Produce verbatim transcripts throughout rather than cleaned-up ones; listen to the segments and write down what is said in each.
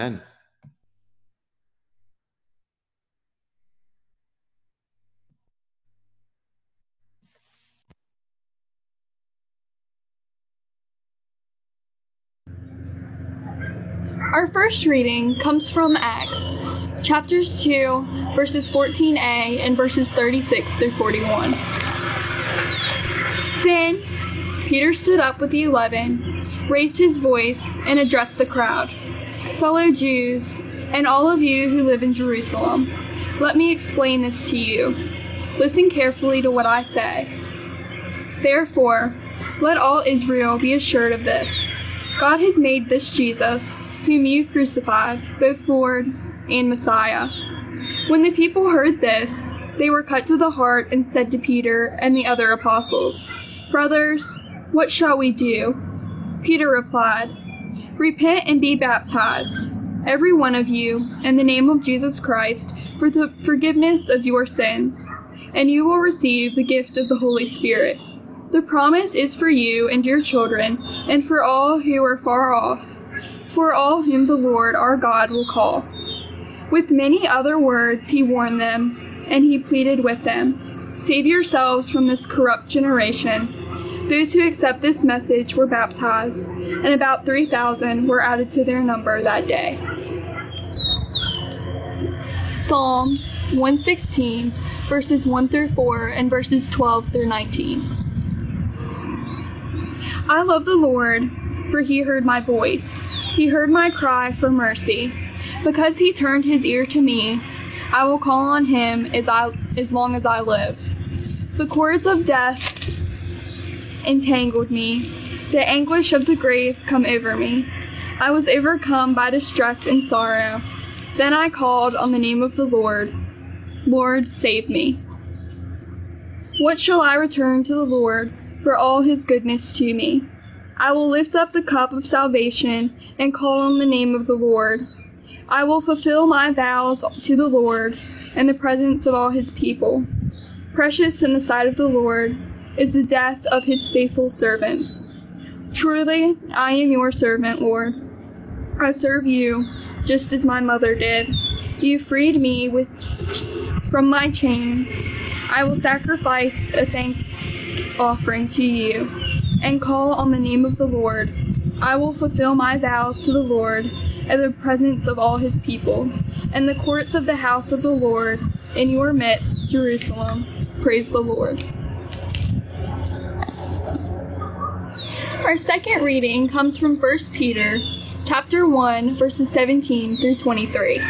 Amen. Our first reading comes from Acts, chapters two, verses fourteen a and verses thirty-six through forty-one. Then Peter stood up with the eleven, raised his voice, and addressed the crowd. "Fellow Jews, and all of you who live in Jerusalem, let me explain this to you. Listen carefully to what I say. Therefore, let all Israel be assured of this. God has made this Jesus, whom you crucified, both Lord and Messiah." When the people heard this, they were cut to the heart and said to Peter and the other apostles, "Brothers, what shall we do?" Peter replied, "Repent and be baptized, every one of you, in the name of Jesus Christ, for the forgiveness of your sins, and you will receive the gift of the Holy Spirit. The promise is for you and your children, and for all who are far off, for all whom the Lord our God will call." With many other words he warned them, and he pleaded with them, "Save yourselves from this corrupt generation." Those who accept this message were baptized, and about three thousand were added to their number that day. Psalm one sixteen, verses one through four, and verses twelve through nineteen. I love the Lord, for he heard my voice. He heard my cry for mercy. Because he turned his ear to me, I will call on him as I as long as I live. The cords of death entangled me. The anguish of the grave come over me. I was overcome by distress and sorrow. Then I called on the name of the Lord. Lord, save me. What shall I return to the Lord for all his goodness to me? I will lift up the cup of salvation and call on the name of the Lord. I will fulfill my vows to the Lord in the presence of all his people. Precious in the sight of the Lord is the death of his faithful servants. Truly, I am your servant, Lord. I serve you just as my mother did. You freed me with from my chains. I will sacrifice a thank offering to you and call on the name of the Lord. I will fulfill my vows to the Lord in the presence of all his people, in the courts of the house of the Lord, in your midst, Jerusalem. Praise the Lord. Our second reading comes from First Peter, chapter one, verses seventeen through twenty-three.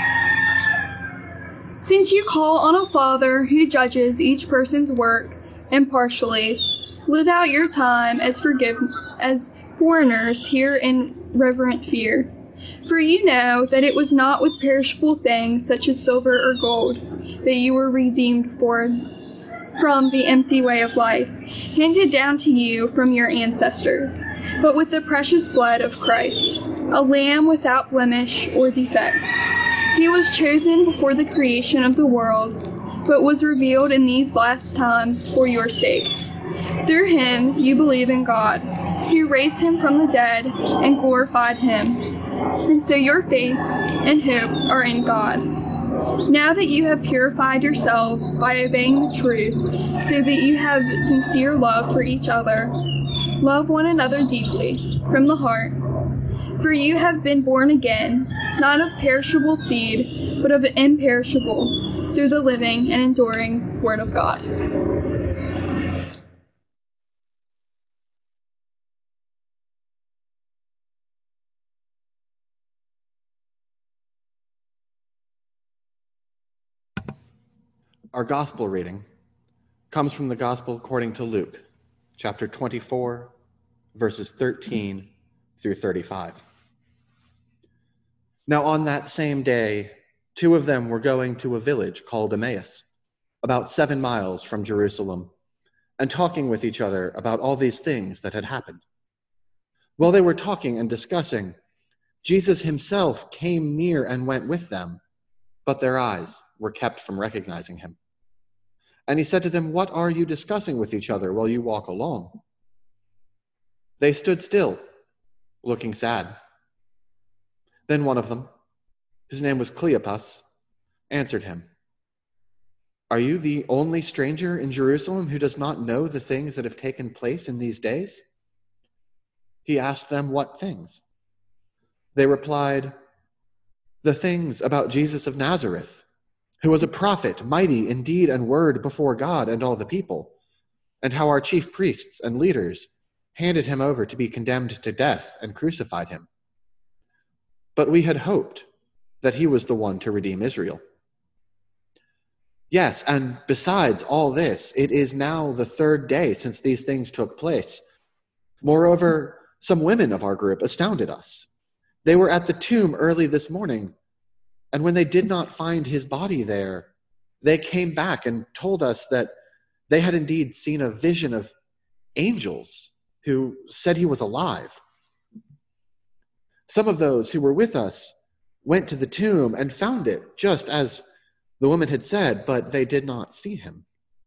Since you call on a Father who judges each person's work impartially, live out your time as forgive as foreigners here in reverent fear. For you know that it was not with perishable things such as silver or gold that you were redeemed for from the empty way of life, handed down to you from your ancestors, but with the precious blood of Christ, a lamb without blemish or defect. He was chosen before the creation of the world, but was revealed in these last times for your sake. Through him you believe in God, who raised him from the dead and glorified him. And so your faith and hope are in God. Now that you have purified yourselves by obeying the truth, so that you have sincere love for each other, love one another deeply, from the heart. For you have been born again, not of perishable seed, but of imperishable, through the living and enduring Word of God. Our gospel reading comes from the Gospel according to Luke, chapter twenty-four, verses thirteen through thirty-five. Now on that same day, two of them were going to a village called Emmaus, about seven miles from Jerusalem, and talking with each other about all these things that had happened. While they were talking and discussing, Jesus himself came near and went with them, but their eyes were kept from recognizing him. And he said to them, "What are you discussing with each other while you walk along?" They stood still, looking sad. Then one of them, whose name was Cleopas, answered him, "Are you the only stranger in Jerusalem who does not know the things that have taken place in these days?" He asked them, "What things?" They replied, "The things about Jesus of Nazareth, who was a prophet, mighty in deed and word before God and all the people, and how our chief priests and leaders handed him over to be condemned to death and crucified him. But we had hoped that he was the one to redeem Israel. Yes, and besides all this, it is now the third day since these things took place. Moreover, some women of our group astounded us. They were at the tomb early this morning, and when they did not find his body there, they came back and told us that they had indeed seen a vision of angels who said he was alive. Some of those who were with us went to the tomb and found it just as the woman had said, but they did not see him."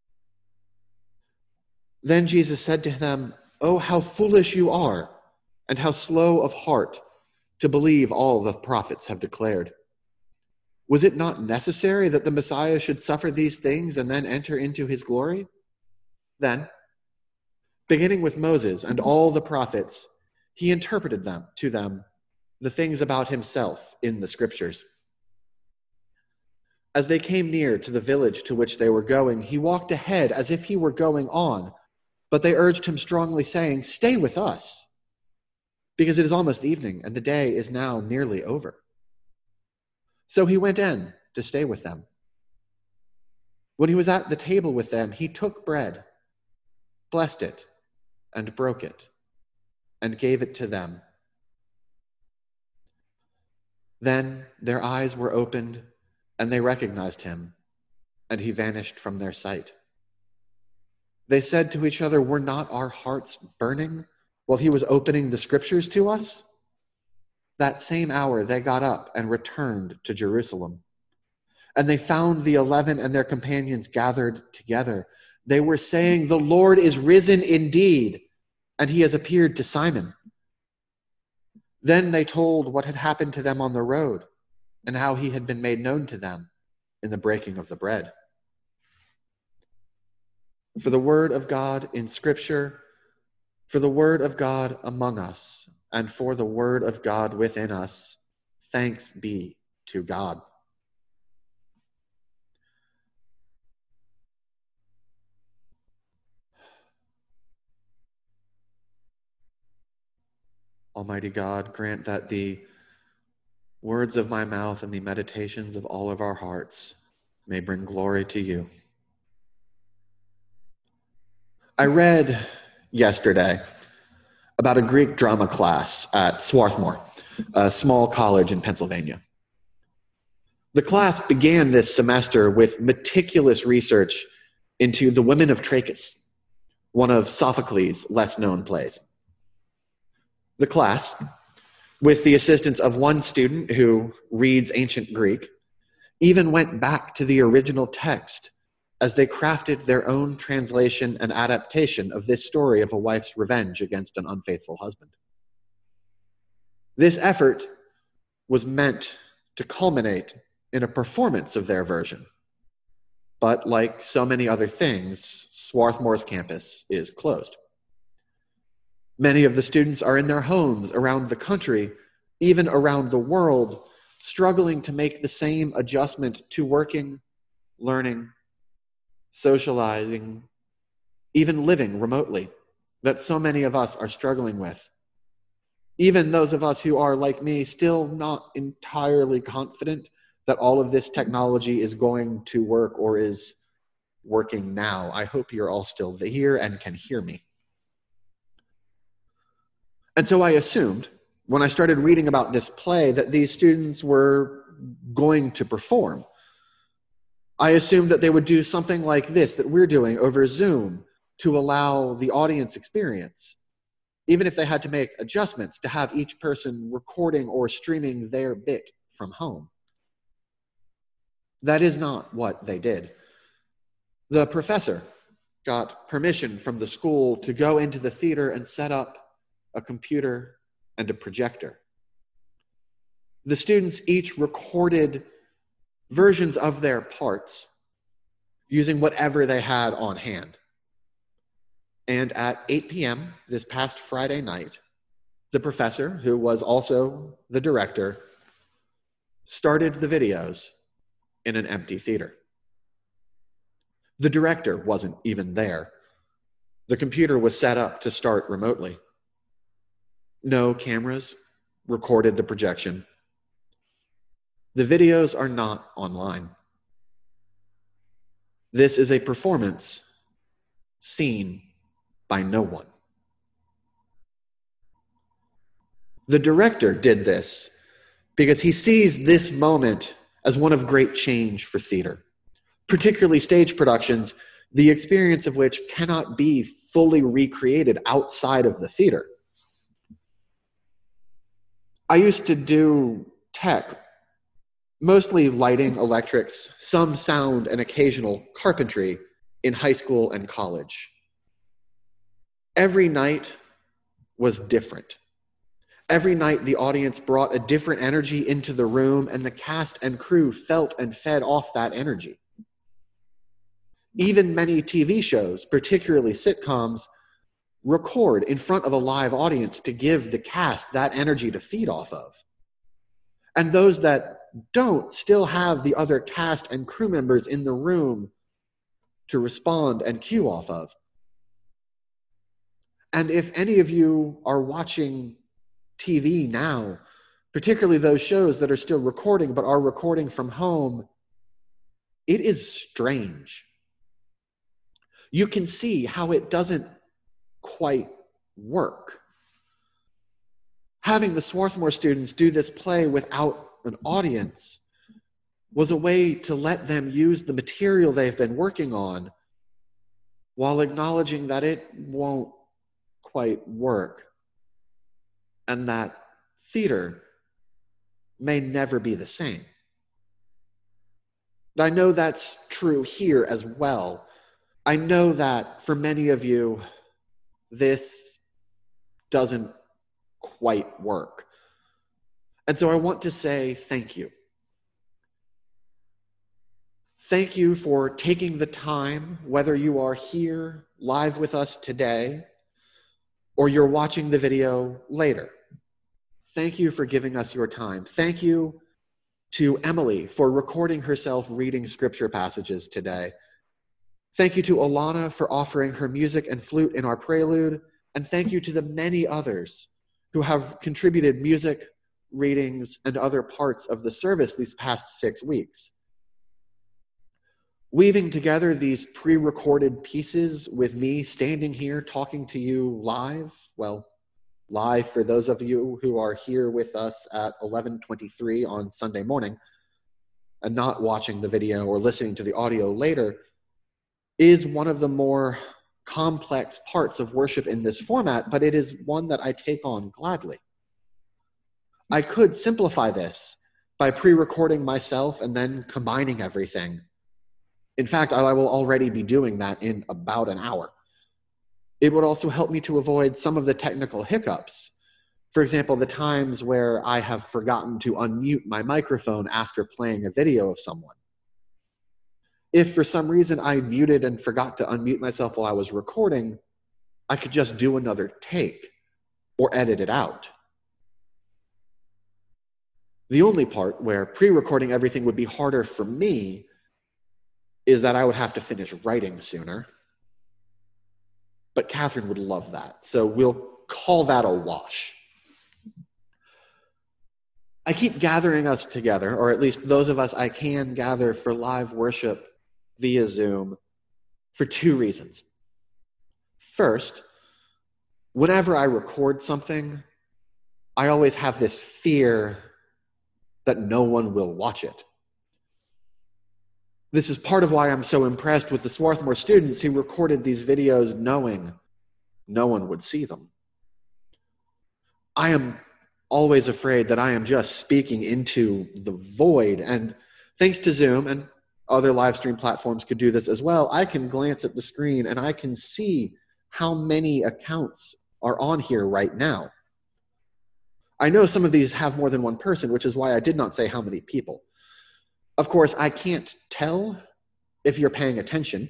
Then Jesus said to them, "Oh, how foolish you are, and how slow of heart to believe all the prophets have declared. Was it not necessary that the Messiah should suffer these things and then enter into his glory?" Then, beginning with Moses and all the prophets, he interpreted them to them the things about himself in the scriptures. As they came near to the village to which they were going, he walked ahead as if he were going on, but they urged him strongly, saying, "Stay with us, because it is almost evening, and the day is now nearly over." So he went in to stay with them. When he was at the table with them, he took bread, blessed it, and broke it, and gave it to them. Then their eyes were opened, and they recognized him, and he vanished from their sight. They said to each other, "Were not our hearts burning while he was opening the scriptures to us?" That same hour they got up and returned to Jerusalem. And they found the eleven and their companions gathered together. They were saying, "The Lord is risen indeed, and he has appeared to Simon." Then they told what had happened to them on the road, and how he had been made known to them in the breaking of the bread. For the word of God in Scripture, for the word of God among us, and for the word of God within us, thanks be to God. Almighty God, grant that the words of my mouth and the meditations of all of our hearts may bring glory to you. I read yesterday about a Greek drama class at Swarthmore, a small college in Pennsylvania. The class began this semester with meticulous research into The Women of Trachis, one of Sophocles' less-known plays. The class, with the assistance of one student who reads ancient Greek, even went back to the original text as they crafted their own translation and adaptation of this story of a wife's revenge against an unfaithful husband. This effort was meant to culminate in a performance of their version. But like so many other things, Swarthmore's campus is closed. Many of the students are in their homes around the country, even around the world, struggling to make the same adjustment to working, learning, socializing, even living remotely that so many of us are struggling with. Even those of us who are, like me, still not entirely confident that all of this technology is going to work or is working now. I hope you're all still here and can hear me. And so I assumed, when I started reading about this play, that these students were going to perform. I assumed that they would do something like this that we're doing over Zoom to allow the audience experience, even if they had to make adjustments to have each person recording or streaming their bit from home. That is not what they did. The professor got permission from the school to go into the theater and set up a computer and a projector. The students each recorded versions of their parts using whatever they had on hand. And at eight p.m. this past Friday night, the professor, who was also the director, started the videos in an empty theater. The director wasn't even there. The computer was set up to start remotely. No cameras recorded the projection. The videos are not online. This is a performance seen by no one. The director did this because he sees this moment as one of great change for theater, particularly stage productions, the experience of which cannot be fully recreated outside of the theater. I used to do tech, mostly lighting, electrics, some sound, and occasional carpentry in high school and college. Every night was different. Every night, the audience brought a different energy into the room, and the cast and crew felt and fed off that energy. Even many T V shows, particularly sitcoms, record in front of a live audience to give the cast that energy to feed off of. And those that don't still have the other cast and crew members in the room to respond and cue off of. And if any of you are watching T V now, particularly those shows that are still recording but are recording from home, it is strange. You can see how it doesn't quite work. Having the Swarthmore students do this play without an audience was a way to let them use the material they've been working on while acknowledging that it won't quite work and that theater may never be the same. And I know that's true here as well. I know that for many of you, this doesn't quite work. And so I want to say thank you. Thank you for taking the time, whether you are here live with us today or you're watching the video later. Thank you for giving us your time. Thank you to Emily for recording herself reading scripture passages today. Thank you to Alana for offering her music and flute in our prelude. And thank you to the many others who have contributed music, readings, and other parts of the service these past six weeks. Weaving together these pre-recorded pieces with me standing here talking to you live, well, live for those of you who are here with us at eleven twenty-three on Sunday morning and not watching the video or listening to the audio later, is one of the more complex parts of worship in this format, but it is one that I take on gladly. I could simplify this by pre-recording myself and then combining everything. In fact, I will already be doing that in about an hour. It would also help me to avoid some of the technical hiccups. For example, the times where I have forgotten to unmute my microphone after playing a video of someone. If for some reason I muted and forgot to unmute myself while I was recording, I could just do another take or edit it out. The only part where pre-recording everything would be harder for me is that I would have to finish writing sooner. But Catherine would love that, so we'll call that a wash. I keep gathering us together, or at least those of us I can gather for live worship via Zoom, for two reasons. First, whenever I record something, I always have this fear that no one will watch it. This is part of why I'm so impressed with the Swarthmore students who recorded these videos knowing no one would see them. I am always afraid that I am just speaking into the void, and thanks to Zoom, and other live stream platforms could do this as well, I can glance at the screen and I can see how many accounts are on here right now. I know some of these have more than one person, which is why I did not say how many people. Of course, I can't tell if you're paying attention,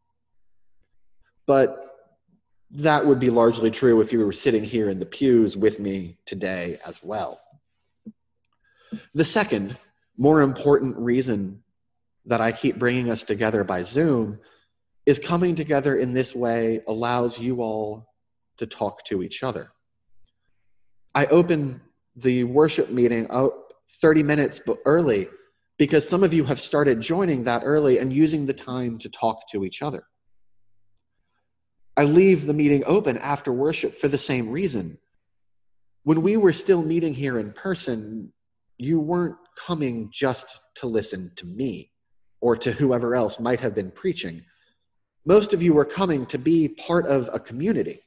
but that would be largely true if you were sitting here in the pews with me today as well. The second, more important reason that I keep bringing us together by Zoom is coming together in this way allows you all to talk to each other. I open the worship meeting up thirty minutes early because some of you have started joining that early and using the time to talk to each other. I leave the meeting open after worship for the same reason. When we were still meeting here in person, you weren't coming just to listen to me or to whoever else might have been preaching. Most of you were coming to be part of a community.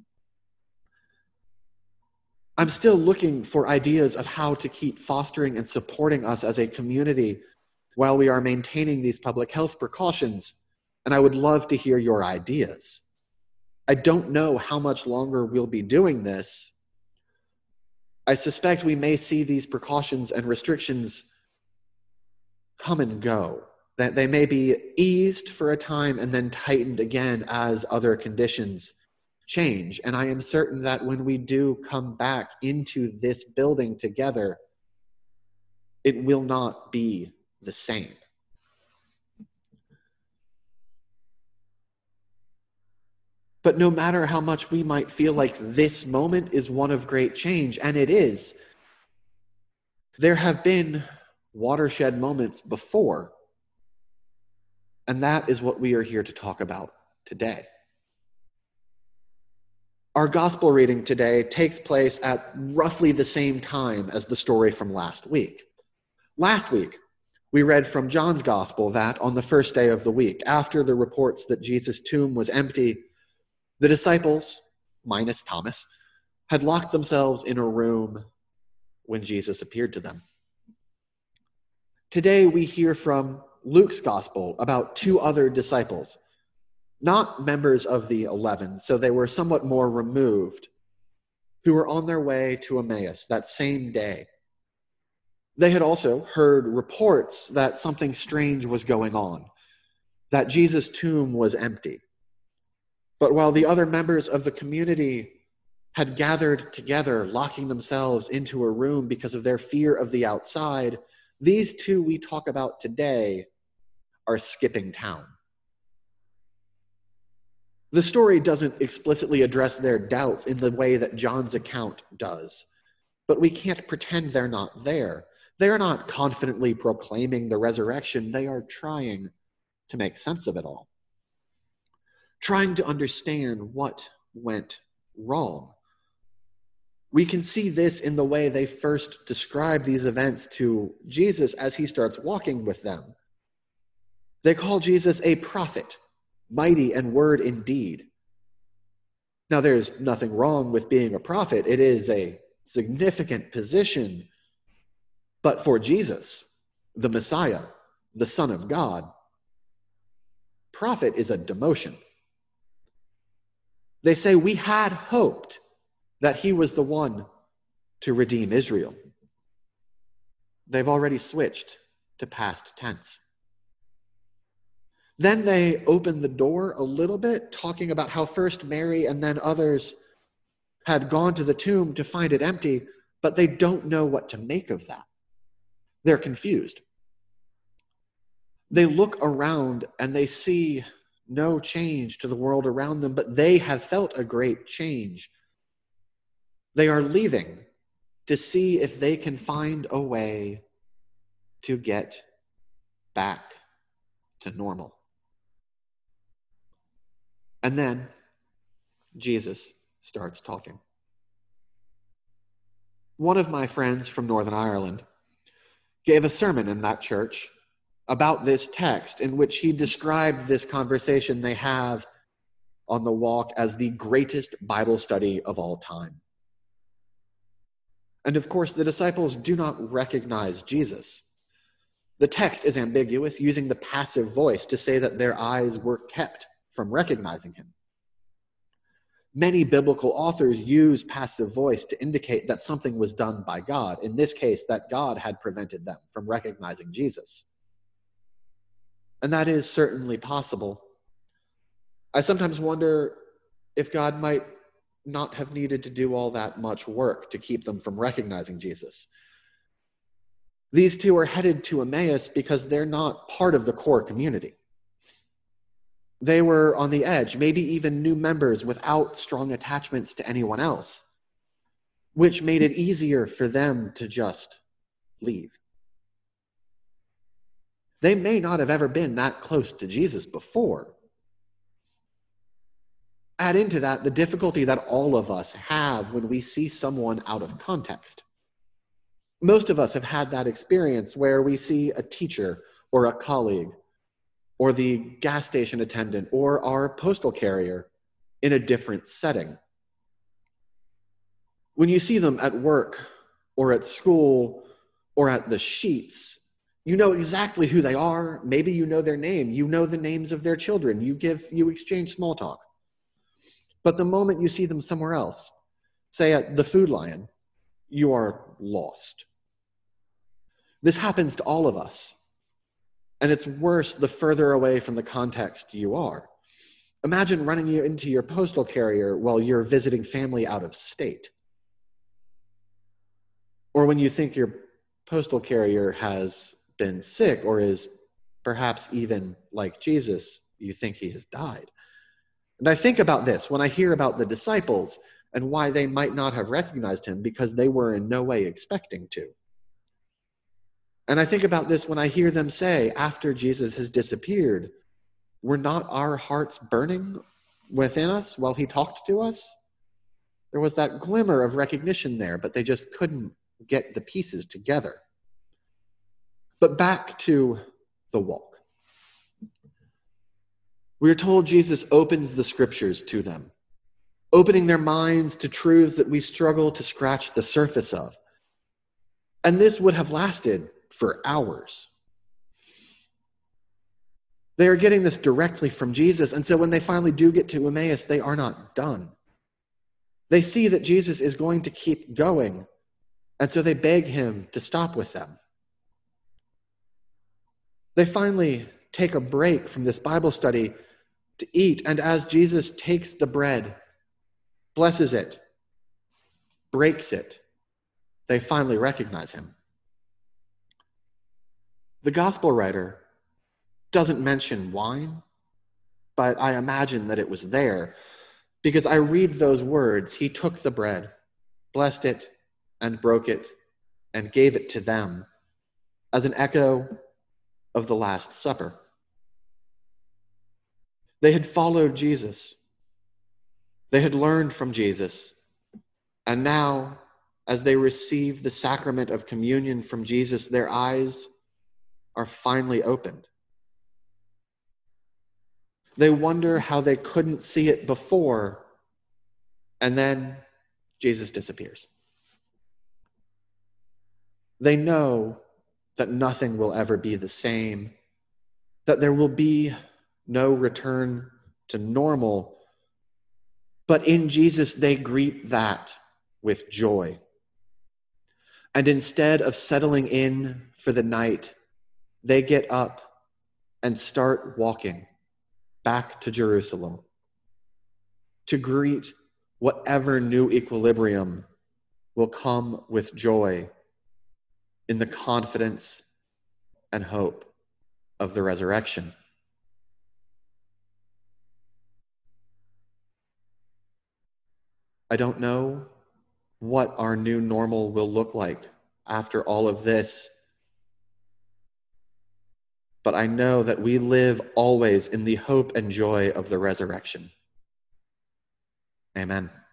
I'm still looking for ideas of how to keep fostering and supporting us as a community while we are maintaining these public health precautions, and I would love to hear your ideas. I don't know how much longer we'll be doing this. I suspect we may see these precautions and restrictions come and go, that they may be eased for a time and then tightened again as other conditions change. And I am certain that when we do come back into this building together, it will not be the same. But no matter how much we might feel like this moment is one of great change, and it is, there have been watershed moments before, and that is what we are here to talk about today. Our gospel reading today takes place at roughly the same time as the story from last week. Last week, we read from John's gospel that on the first day of the week, after the reports that Jesus' tomb was empty, the disciples, minus Thomas, had locked themselves in a room when Jesus appeared to them. Today we hear from Luke's gospel about two other disciples, not members of the eleven, so they were somewhat more removed, who were on their way to Emmaus that same day. They had also heard reports that something strange was going on, that Jesus' tomb was empty. But while the other members of the community had gathered together, locking themselves into a room because of their fear of the outside, these two we talk about today are skipping town. The story doesn't explicitly address their doubts in the way that John's account does, but we can't pretend they're not there. They're not confidently proclaiming the resurrection. They are trying to make sense of it all, trying to understand what went wrong. We can see this in the way they first describe these events to Jesus as he starts walking with them. They call Jesus a prophet, mighty and word indeed. Now, there's nothing wrong with being a prophet. It is a significant position. But for Jesus, the Messiah, the Son of God, prophet is a demotion. They say, we had hoped that he was the one to redeem Israel. They've already switched to past tense. Then they open the door a little bit, talking about how first Mary and then others had gone to the tomb to find it empty, but they don't know what to make of that. They're confused. They look around and they see no change to the world around them, but they have felt a great change. They are leaving to see if they can find a way to get back to normal. And then Jesus starts talking. One of my friends from Northern Ireland gave a sermon in that church about this text in which he described this conversation they have on the walk as the greatest Bible study of all time. And of course, the disciples do not recognize Jesus. The text is ambiguous, using the passive voice to say that their eyes were kept from recognizing him. Many biblical authors use passive voice to indicate that something was done by God. In this case, that God had prevented them from recognizing Jesus. And that is certainly possible. I sometimes wonder if God might not have needed to do all that much work to keep them from recognizing Jesus. These two are headed to Emmaus because they're not part of the core community. They were on the edge, maybe even new members without strong attachments to anyone else, which made it easier for them to just leave. They may not have ever been that close to Jesus before. Add into that the difficulty that all of us have when we see someone out of context. Most of us have had that experience where we see a teacher or a colleague or the gas station attendant or our postal carrier in a different setting. When you see them at work or at school or at the sheets, you know exactly who they are. Maybe you know their name. You know the names of their children. You give, you exchange small talk. But the moment you see them somewhere else, say at the Food Lion, you are lost. This happens to all of us. And it's worse the further away from the context you are. Imagine running you into your postal carrier while you're visiting family out of state. Or when you think your postal carrier has been sick or is perhaps even like Jesus, you think he has died. And I think about this when I hear about the disciples and why they might not have recognized him because they were in no way expecting to. And I think about this when I hear them say, after Jesus has disappeared, were not our hearts burning within us while he talked to us? There was that glimmer of recognition there, but they just couldn't get the pieces together. But back to the walk. We are told Jesus opens the scriptures to them, opening their minds to truths that we struggle to scratch the surface of. And this would have lasted for hours. They are getting this directly from Jesus, and so when they finally do get to Emmaus, they are not done. They see that Jesus is going to keep going, and so they beg him to stop with them. They finally take a break from this Bible study to eat, and as Jesus takes the bread, blesses it, breaks it, they finally recognize him. The gospel writer doesn't mention wine, but I imagine that it was there because I read those words. He took the bread, blessed it, and broke it, and gave it to them as an echo of the Last Supper. They had followed Jesus. They had learned from Jesus. And now, as they receive the sacrament of communion from Jesus, their eyes are finally opened. They wonder how they couldn't see it before, and then Jesus disappears. They know that nothing will ever be the same, that there will be no return to normal, but in Jesus they greet that with joy. And instead of settling in for the night, they get up and start walking back to Jerusalem to greet whatever new equilibrium will come with joy in the confidence and hope of the resurrection. I don't know what our new normal will look like after all of this, but I know that we live always in the hope and joy of the resurrection. Amen.